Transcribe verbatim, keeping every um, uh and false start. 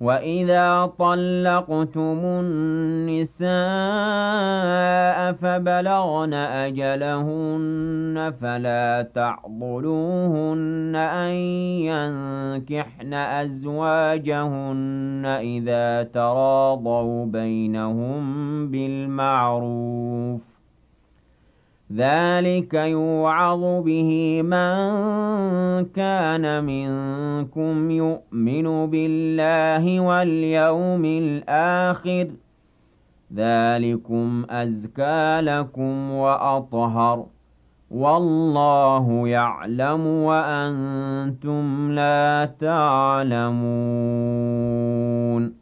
وَإِذَا طَلَّقْتُمُ النِّسَاءَ فَبَلَغْنَ أَجَلَهُنَّ فَلَا تَعْضُلُوهُنَّ أَن يَنكِحْنَ أَزْوَاجَهُنَّ إِذَا تَرَاضَوْا بَيْنَهُم بِالْمَعْرُوفِ ۗ ذَلِكَ يُوعَظُ بِهِ مَن كَانَ مِنكُمْ يُؤْمِنُ بِاللَّهِ وَالْيَوْمِ الْآخِرِ ۗ ذَلِكُمْ أَزْكَىٰ لَكُمْ وَأَطْهَرُ ۗ وَاللَّهُ يَعْلَمُ وَأَنتُمْ لَا تَعْلَمُونَ